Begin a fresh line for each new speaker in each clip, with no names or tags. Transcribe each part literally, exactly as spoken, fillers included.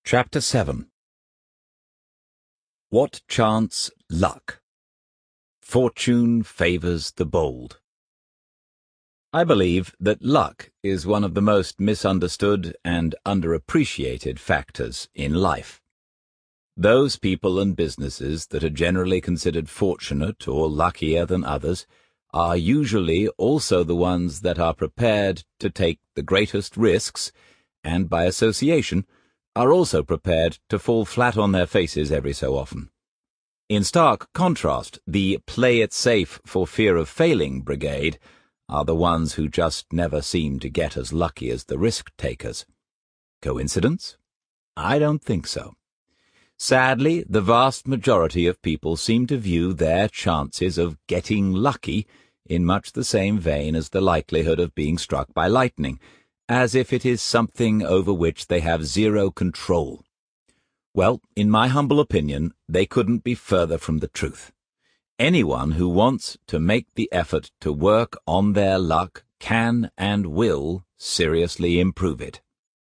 Chapter seven. What chance luck? Fortune favours the bold. I believe that luck is one of the most misunderstood and underappreciated factors in life. Those people and businesses that are generally considered fortunate or luckier than others are usually also the ones that are prepared to take the greatest risks and, by association, are also prepared to fall flat on their faces every so often. In stark contrast, the play it safe for fear of failing brigade are the ones who just never seem to get as lucky as the risk-takers. Coincidence? I don't think so. Sadly, the vast majority of people seem to view their chances of getting lucky in much the same vein as the likelihood of being struck by lightning, as if it is something over which they have zero control. Well, in my humble opinion, they couldn't be further from the truth. Anyone who wants to make the effort to work on their luck can and will seriously improve it.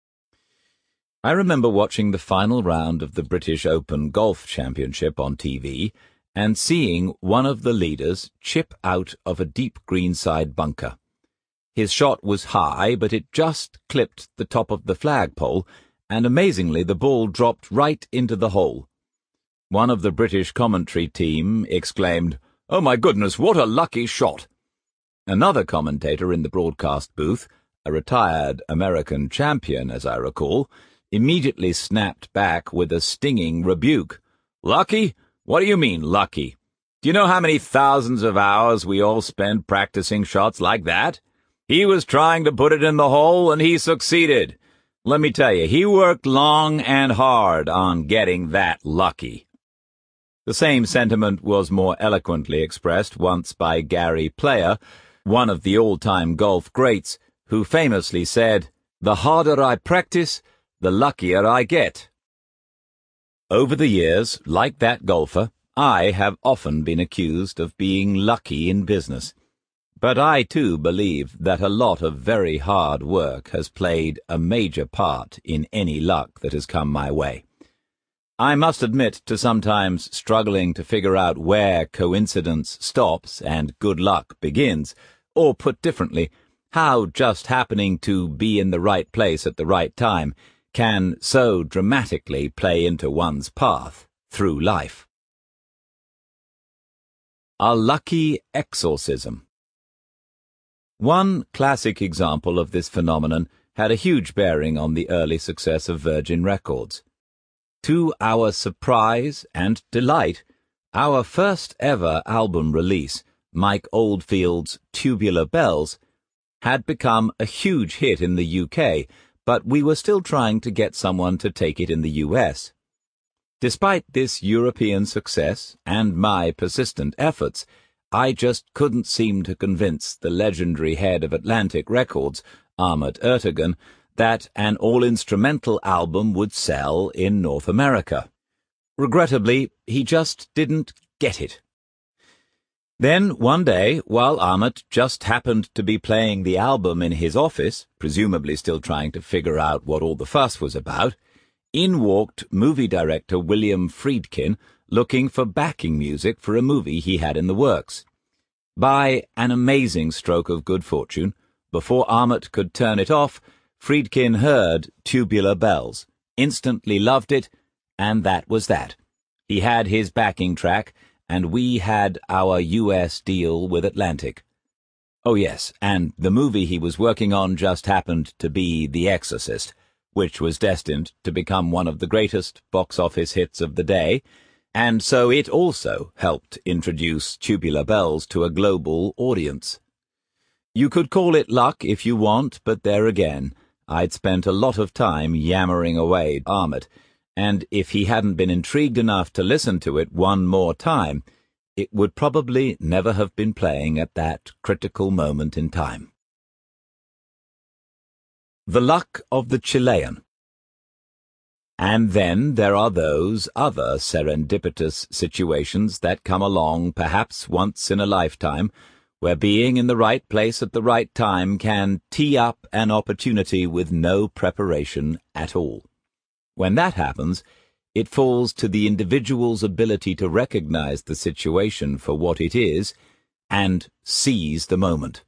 I remember watching the final round of the British Open Golf Championship on T V and seeing one of the leaders chip out of a deep greenside bunker. His shot was high, but it just clipped the top of the flagpole, and amazingly the ball dropped right into the hole. One of the British commentary team exclaimed, "Oh my goodness, what a lucky shot!" Another commentator in the broadcast booth, a retired American champion as I recall, immediately snapped back with a stinging rebuke. "Lucky? What do you mean, lucky? Do you know how many thousands of hours we all spend practicing shots like that? He was trying to put it in the hole, and he succeeded. Let me tell you, he worked long and hard on getting that lucky." The same sentiment was more eloquently expressed once by Gary Player, one of the all-time golf greats, who famously said, "The harder I practice, the luckier I get." Over the years, like that golfer, I have often been accused of being lucky in business. But I, too, believe that a lot of very hard work has played a major part in any luck that has come my way. I must admit to sometimes struggling to figure out where coincidence stops and good luck begins, or put differently, how just happening to be in the right place at the right time can so dramatically play into one's path through life. A lucky exorcism. One classic example of this phenomenon had a huge bearing on the early success of Virgin Records. To our surprise and delight, our first ever album release, Mike Oldfield's Tubular Bells, had become a huge hit in the U K, but we were still trying to get someone to take it in the U S. Despite this European success and my persistent efforts, I just couldn't seem to convince the legendary head of Atlantic Records, Ahmet Ertegun, that an all-instrumental album would sell in North America. Regrettably, he just didn't get it. Then, one day, while Ahmet just happened to be playing the album in his office, presumably still trying to figure out what all the fuss was about, in walked movie director William Friedkin, looking for backing music for a movie he had in the works. By an amazing stroke of good fortune, before Ahmet could turn it off, Friedkin heard Tubular Bells, instantly loved it, and that was that. He had his backing track, and we had our U S deal with Atlantic. Oh yes, and the movie he was working on just happened to be The Exorcist, which was destined to become one of the greatest box office hits of the day, and so it also helped introduce Tubular Bells to a global audience. You could call it luck if you want, but there again, I'd spent a lot of time yammering away Ahmet, and if he hadn't been intrigued enough to listen to it one more time, it would probably never have been playing at that critical moment in time. The luck of the Chilean. And then there are those other serendipitous situations that come along perhaps once in a lifetime, where being in the right place at the right time can tee up an opportunity with no preparation at all. When that happens, it falls to the individual's ability to recognize the situation for what it is and seize the moment.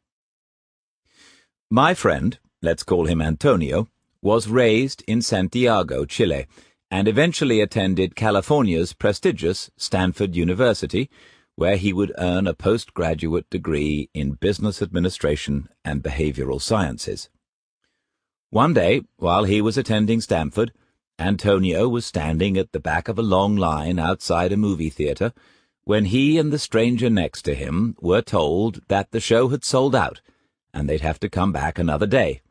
My friend, let's call him Antonio, was raised in Santiago, Chile, and eventually attended California's prestigious Stanford University, where he would earn a postgraduate degree in business administration and behavioral sciences. One day, while he was attending Stanford, Antonio was standing at the back of a long line outside a movie theater when he and the stranger next to him were told that the show had sold out and they'd have to come back another day.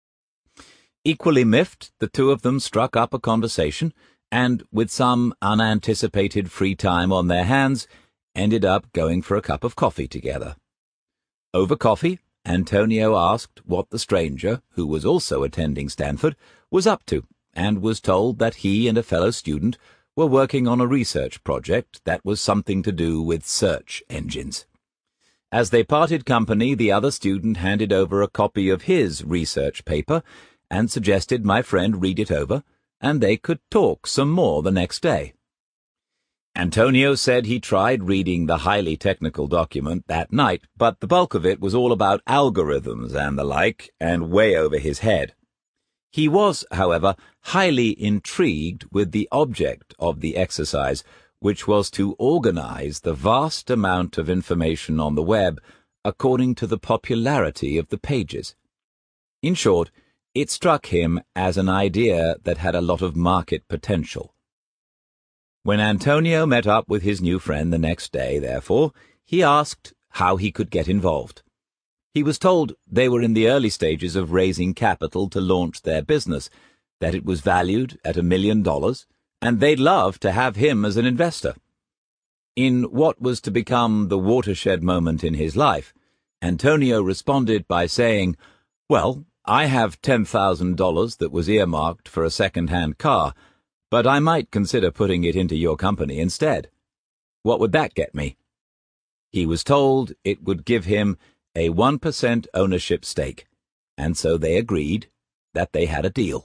Equally miffed, the two of them struck up a conversation and, with some unanticipated free time on their hands, ended up going for a cup of coffee together. Over coffee, Antonio asked what the stranger, who was also attending Stanford, was up to, and was told that he and a fellow student were working on a research project that was something to do with search engines. As they parted company, the other student handed over a copy of his research paper and suggested my friend read it over, and they could talk some more the next day. Antonio said he tried reading the highly technical document that night, but the bulk of it was all about algorithms and the like, and way over his head. He was, however, highly intrigued with the object of the exercise, which was to organize the vast amount of information on the web according to the popularity of the pages. In short, it struck him as an idea that had a lot of market potential. When Antonio met up with his new friend the next day, therefore, he asked how he could get involved. He was told they were in the early stages of raising capital to launch their business, that it was valued at a million dollars, and they'd love to have him as an investor. In what was to become the watershed moment in his life, Antonio responded by saying, "Well, I have ten thousand dollars that was earmarked for a second-hand car, but I might consider putting it into your company instead. What would that get me?" He was told it would give him a one percent ownership stake, and so they agreed that they had a deal.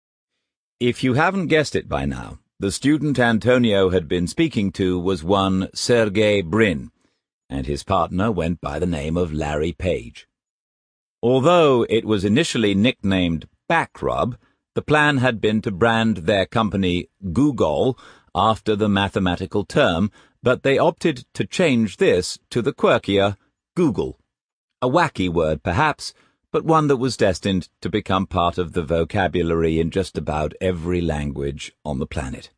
If you haven't guessed it by now, the student Antonio had been speaking to was one Sergey Brin, and his partner went by the name of Larry Page. Although it was initially nicknamed Backrub, the plan had been to brand their company Google after the mathematical term, but they opted to change this to the quirkier Google. A wacky word, perhaps, but one that was destined to become part of the vocabulary in just about every language on the planet.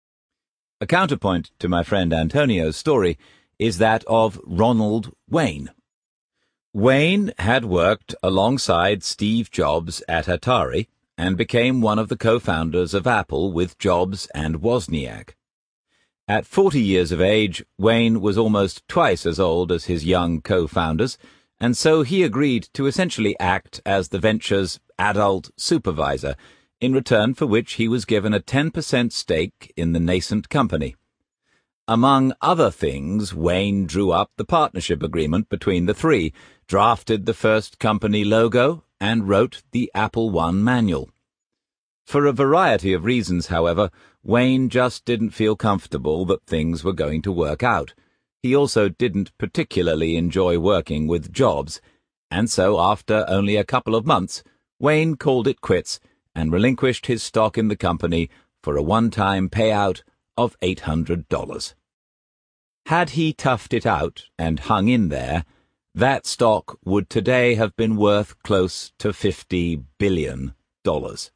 A counterpoint to my friend Antonio's story is that of Ronald Wayne. Wayne had worked alongside Steve Jobs at Atari and became one of the co-founders of Apple with Jobs and Wozniak. At forty years of age, Wayne was almost twice as old as his young co-founders, and so he agreed to essentially act as the venture's adult supervisor, in return for which he was given a ten percent stake in the nascent company. Among other things, Wayne drew up the partnership agreement between the three, drafted the first company logo, and wrote the Apple one manual. For a variety of reasons, however, Wayne just didn't feel comfortable that things were going to work out. He also didn't particularly enjoy working with Jobs, and so after only a couple of months, Wayne called it quits and relinquished his stock in the company for a one-time payout of eight hundred dollars. Had he toughed it out and hung in there, that stock would today have been worth close to fifty billion dollars.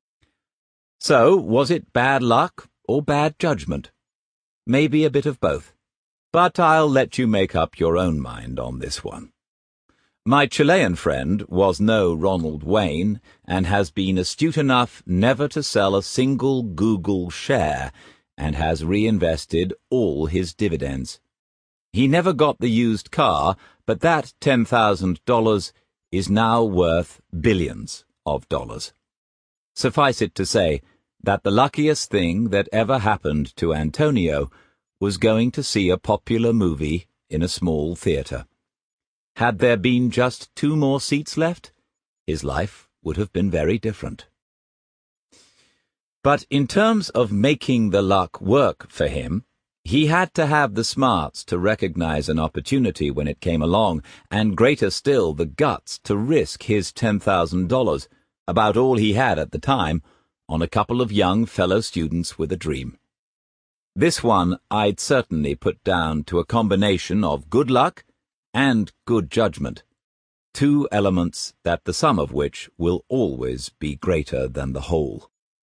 So, was it bad luck or bad judgment? Maybe a bit of both. But I'll let you make up your own mind on this one. My Chilean friend was no Ronald Wayne and has been astute enough never to sell a single Google share and has reinvested all his dividends. He never got the used car, but that ten thousand dollars is now worth billions of dollars. Suffice it to say that the luckiest thing that ever happened to Antonio was going to see a popular movie in a small theater. Had there been just two more seats left, his life would have been very different. But in terms of making the luck work for him, he had to have the smarts to recognize an opportunity when it came along, and greater still, the guts to risk his ten thousand dollars, about all he had at the time, on a couple of young fellow students with a dream. This one I'd certainly put down to a combination of good luck and good judgment, two elements that the sum of which will always be greater than the whole.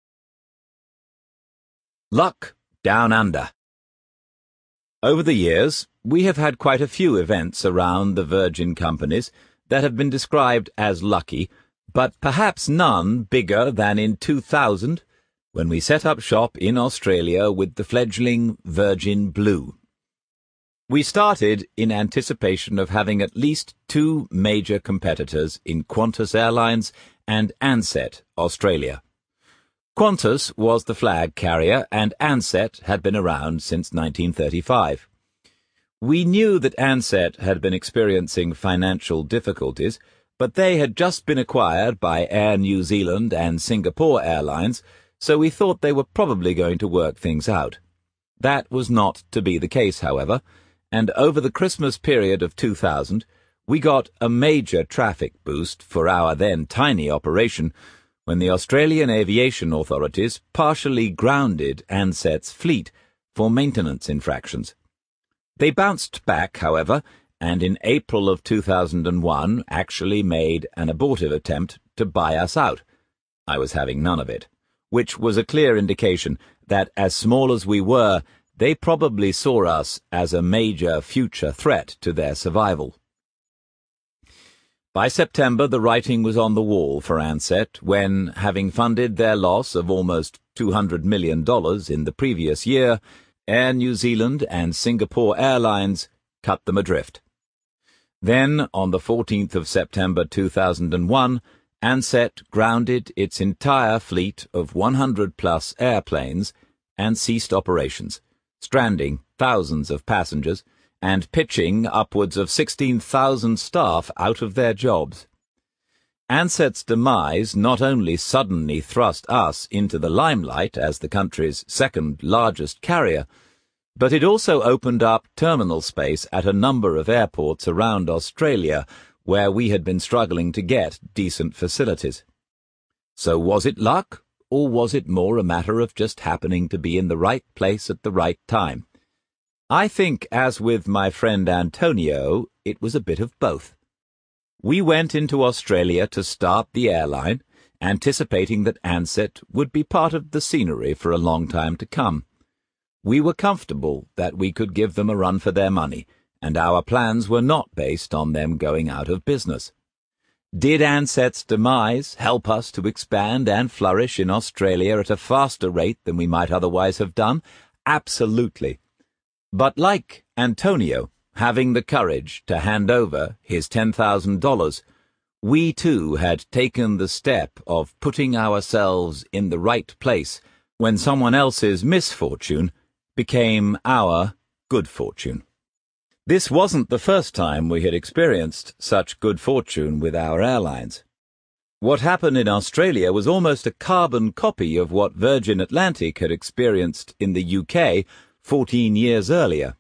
Luck Down Under. Over the years, we have had quite a few events around the Virgin companies that have been described as lucky, but perhaps none bigger than in two thousand, when we set up shop in Australia with the fledgling Virgin Blue. We started in anticipation of having at least two major competitors in Qantas Airlines and Ansett, Australia. Qantas was the flag carrier, and Ansett had been around since nineteen thirty-five. We knew that Ansett had been experiencing financial difficulties, but they had just been acquired by Air New Zealand and Singapore Airlines, so we thought they were probably going to work things out. That was not to be the case, however, and over the Christmas period of two thousand, we got a major traffic boost for our then tiny operation, when the Australian aviation authorities partially grounded Ansett's fleet for maintenance infractions. They bounced back, however, and in April of two thousand one actually made an abortive attempt to buy us out. I was having none of it, which was a clear indication that, as small as we were, they probably saw us as a major future threat to their survival. By September, the writing was on the wall for Ansett when, having funded their loss of almost two hundred million dollars in the previous year, Air New Zealand and Singapore Airlines cut them adrift. Then, on the fourteenth of September two thousand one, Ansett grounded its entire fleet of one hundred plus airplanes and ceased operations, stranding thousands of passengers and pitching upwards of sixteen thousand staff out of their jobs. Ansett's demise not only suddenly thrust us into the limelight as the country's second largest carrier, but it also opened up terminal space at a number of airports around Australia where we had been struggling to get decent facilities. So was it luck, or was it more a matter of just happening to be in the right place at the right time? I think, as with my friend Antonio, it was a bit of both. We went into Australia to start the airline, anticipating that Ansett would be part of the scenery for a long time to come. We were comfortable that we could give them a run for their money, and our plans were not based on them going out of business. Did Ansett's demise help us to expand and flourish in Australia at a faster rate than we might otherwise have done? Absolutely. But like Antonio, having the courage to hand over his ten thousand dollars, we too had taken the step of putting ourselves in the right place when someone else's misfortune became our good fortune. This wasn't the first time we had experienced such good fortune with our airlines. What happened in Australia was almost a carbon copy of what Virgin Atlantic had experienced in the U K fourteen years earlier.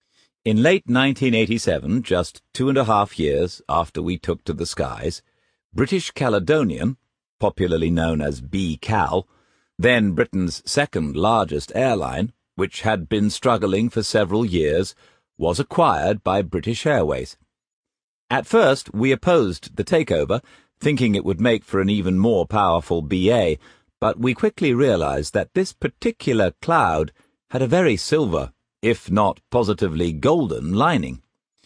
In late nineteen eighty-seven, just two and a half years after we took to the skies, British Caledonian, popularly known as B Cal, then Britain's second largest airline, which had been struggling for several years, was acquired by British Airways. At first, we opposed the takeover, thinking it would make for an even more powerful B A, but we quickly realized that this particular cloud had a very silver, if not positively golden, lining.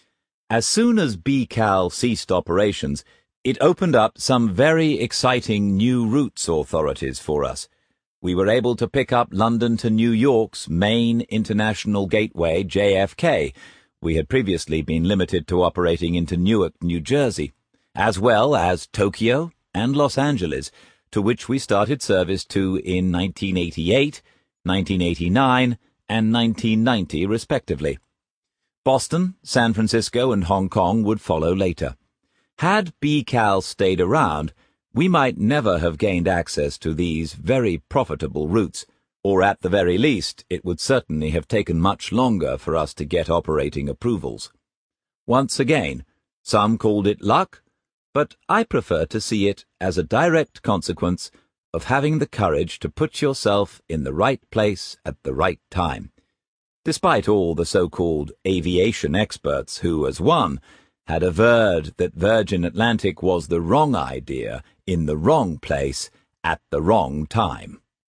As soon as B Cal ceased operations, it opened up some very exciting new routes authorities for us. We were able to pick up London to New York's main international gateway, J F K. We had previously been limited to operating into Newark, New Jersey, as well as Tokyo and Los Angeles, to which we started service to in nineteen eighty-eight, nineteen eighty-nine, and nineteen ninety, respectively. Boston, San Francisco, and Hong Kong would follow later. Had B Cal stayed around, we might never have gained access to these very profitable routes, or at the very least, it would certainly have taken much longer for us to get operating approvals. Once again, some called it luck, but I prefer to see it as a direct consequence of having the courage to put yourself in the right place at the right time, despite all the so-called aviation experts who, as one, had averred that Virgin Atlantic was the wrong idea in the wrong place at the wrong time.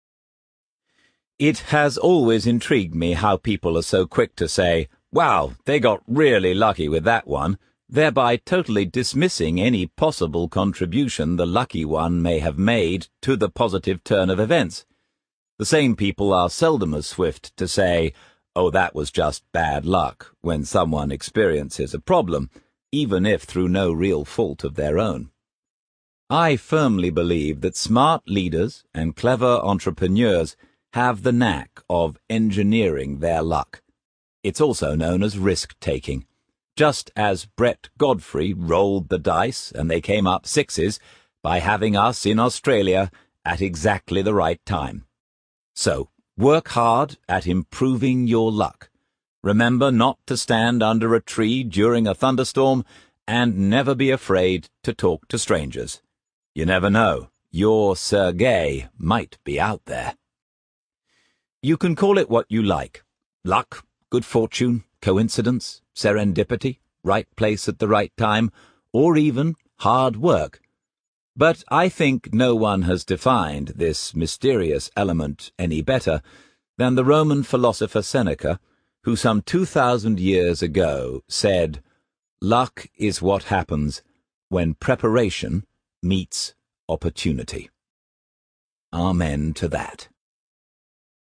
It has always intrigued me how people are so quick to say, "Wow, they got really lucky with that one," thereby totally dismissing any possible contribution the lucky one may have made to the positive turn of events. The same people are seldom as swift to say, "Oh, that was just bad luck," when someone experiences a problem, even if through no real fault of their own. I firmly believe that smart leaders and clever entrepreneurs have the knack of engineering their luck. It's also known as risk-taking. Just as Brett Godfrey rolled the dice and they came up sixes by having us in Australia at exactly the right time. So, work hard at improving your luck. Remember not to stand under a tree during a thunderstorm, and never be afraid to talk to strangers. You never know, your Sergei might be out there. You can call it what you like. Luck, good fortune, coincidence, serendipity, right place at the right time, or even hard work. But I think no one has defined this mysterious element any better than the Roman philosopher Seneca, who some two thousand years ago said, "Luck is what happens when preparation meets opportunity." Amen to that.